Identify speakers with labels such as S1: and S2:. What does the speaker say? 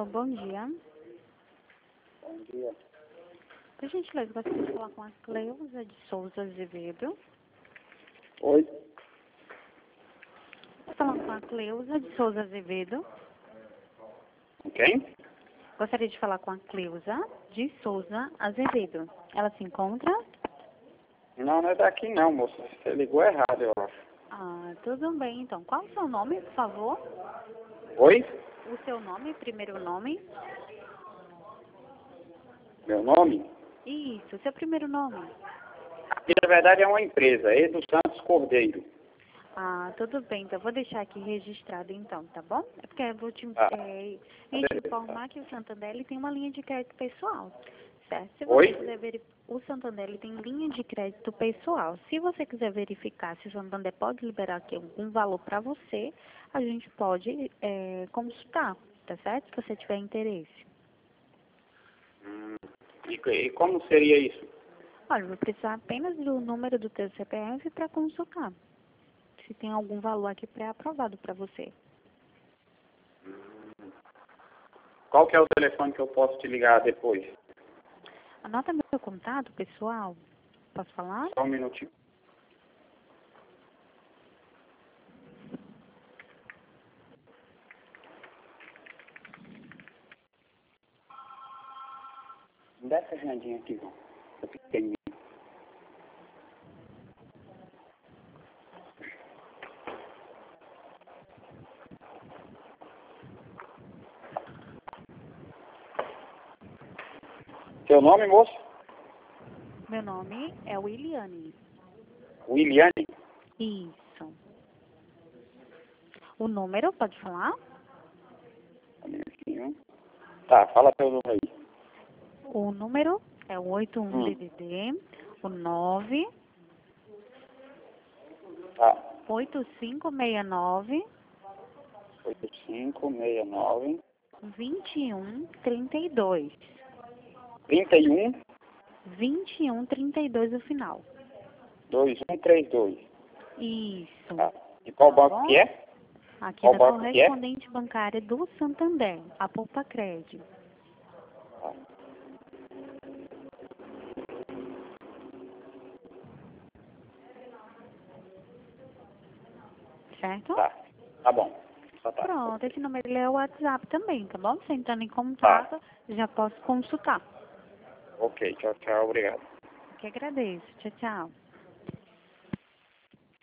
S1: Alô, bom dia.
S2: Bom dia.
S1: Por gentileza, gostaria de falar com a Cleusa de Souza Azevedo.
S2: Oi?
S1: Estou falando com a Cleusa de Souza Azevedo.
S2: Com quem?
S1: Gostaria de falar com a Cleusa de Souza Azevedo. Ela se encontra?
S2: Não, não é daqui não, moça. Você ligou errado, eu acho.
S1: Ah, tudo bem, então. Qual o seu nome, por favor?
S2: Oi?
S1: O seu nome, primeiro nome?
S2: Meu nome?
S1: Isso, seu primeiro nome.
S2: Aqui, na verdade, é uma empresa, Edu Santos Cordeiro.
S1: Ah, tudo bem, então vou deixar aqui registrado então, tá bom? É porque eu vou te informar que o Santander ele tem uma linha de crédito pessoal, certo? Se você
S2: Oi?
S1: quiser verificar, o Santander ele tem linha de crédito pessoal. Se você quiser verificar se o Santander pode liberar aqui algum valor para você, a gente pode consultar, tá certo? Se você tiver interesse.
S2: E como seria isso?
S1: Olha, eu vou precisar apenas do número do teu CPF para consultar. Se tem algum valor aqui pré-aprovado para você.
S2: Qual que é o telefone que eu posso te ligar depois?
S1: Anota meu contato, pessoal. Posso falar?
S2: Só um minutinho. Me dá essa agendinha aqui, João. Eu pequenininho. Seu nome, moço?
S1: Meu nome é Williane.
S2: Williane?
S1: Isso. O número, pode falar?
S2: Um minutinho. Tá, fala teu número aí.
S1: O número é o 81-DDD, o 9
S2: Tá.
S1: 8569
S2: 8569
S1: 2132.
S2: 31
S1: 2132 no final.
S2: 2132.
S1: Isso.
S2: Tá. E qual
S1: Tá
S2: banco
S1: bom?
S2: que é?
S1: Aqui
S2: Qual
S1: da
S2: banco que é?
S1: correspondente bancária do Santander, a Poupa Crédito.
S2: Tá.
S1: Certo?
S2: Tá bom. Tá.
S1: Pronto, esse número ele é o WhatsApp também, tá bom? Você entrando em contato, já posso consultar.
S2: Ok, tchau, tchau, obrigado.
S1: Que agradeço. Tchau, tchau.